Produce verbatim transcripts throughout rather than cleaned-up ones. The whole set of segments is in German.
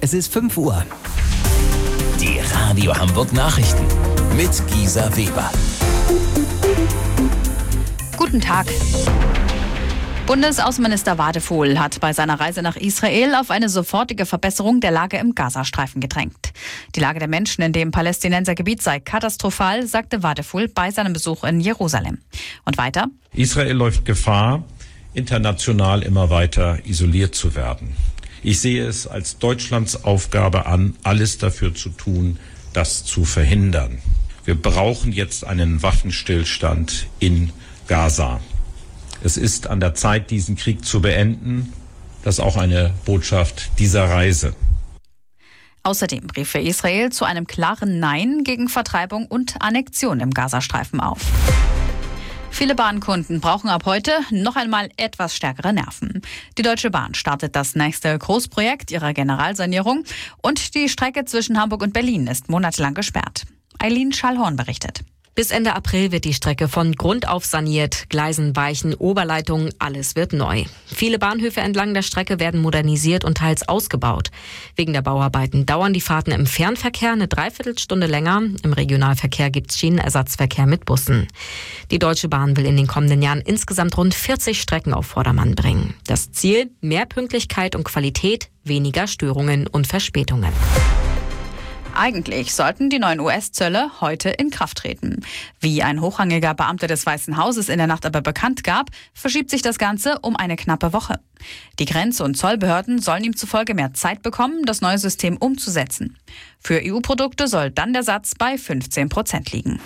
Es ist fünf Uhr. Die Radio Hamburg Nachrichten mit Gisa Weber. Guten Tag. Bundesaußenminister Wadephul hat bei seiner Reise nach Israel auf eine sofortige Verbesserung der Lage im Gazastreifen gedrängt. Die Lage der Menschen in dem Palästinensergebiet sei katastrophal, sagte Wadephul bei seinem Besuch in Jerusalem. Und weiter: Israel läuft Gefahr, international immer weiter isoliert zu werden. Ich sehe es als Deutschlands Aufgabe an, alles dafür zu tun, das zu verhindern. Wir brauchen jetzt einen Waffenstillstand in Gaza. Es ist an der Zeit, diesen Krieg zu beenden. Das ist auch eine Botschaft dieser Reise. Außerdem rief er Israel zu einem klaren Nein gegen Vertreibung und Annexion im Gazastreifen auf. Viele Bahnkunden brauchen ab heute noch einmal etwas stärkere Nerven. Die Deutsche Bahn startet das nächste Großprojekt ihrer Generalsanierung und die Strecke zwischen Hamburg und Berlin ist monatelang gesperrt. Eileen Schallhorn berichtet. Bis Ende April wird die Strecke von Grund auf saniert. Gleisen weichen, Oberleitungen, alles wird neu. Viele Bahnhöfe entlang der Strecke werden modernisiert und teils ausgebaut. Wegen der Bauarbeiten dauern die Fahrten im Fernverkehr eine Dreiviertelstunde länger. Im Regionalverkehr gibt es Schienenersatzverkehr mit Bussen. Die Deutsche Bahn will in den kommenden Jahren insgesamt rund vierzig Strecken auf Vordermann bringen. Das Ziel: mehr Pünktlichkeit und Qualität, weniger Störungen und Verspätungen. Eigentlich sollten die neuen U S-Zölle heute in Kraft treten. Wie ein hochrangiger Beamter des Weißen Hauses in der Nacht aber bekannt gab, verschiebt sich das Ganze um eine knappe Woche. Die Grenz- und Zollbehörden sollen ihm zufolge mehr Zeit bekommen, das neue System umzusetzen. Für E U-Produkte soll dann der Satz bei fünfzehn Prozent liegen.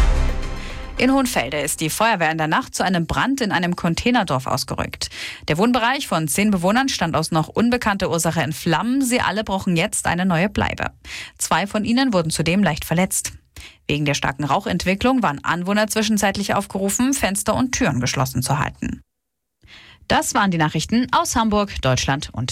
In Hohenfelde ist die Feuerwehr in der Nacht zu einem Brand in einem Containerdorf ausgerückt. Der Wohnbereich von zehn Bewohnern stand aus noch unbekannter Ursache in Flammen. Sie alle brauchen jetzt eine neue Bleibe. Zwei von ihnen wurden zudem leicht verletzt. Wegen der starken Rauchentwicklung waren Anwohner zwischenzeitlich aufgerufen, Fenster und Türen geschlossen zu halten. Das waren die Nachrichten aus Hamburg, Deutschland und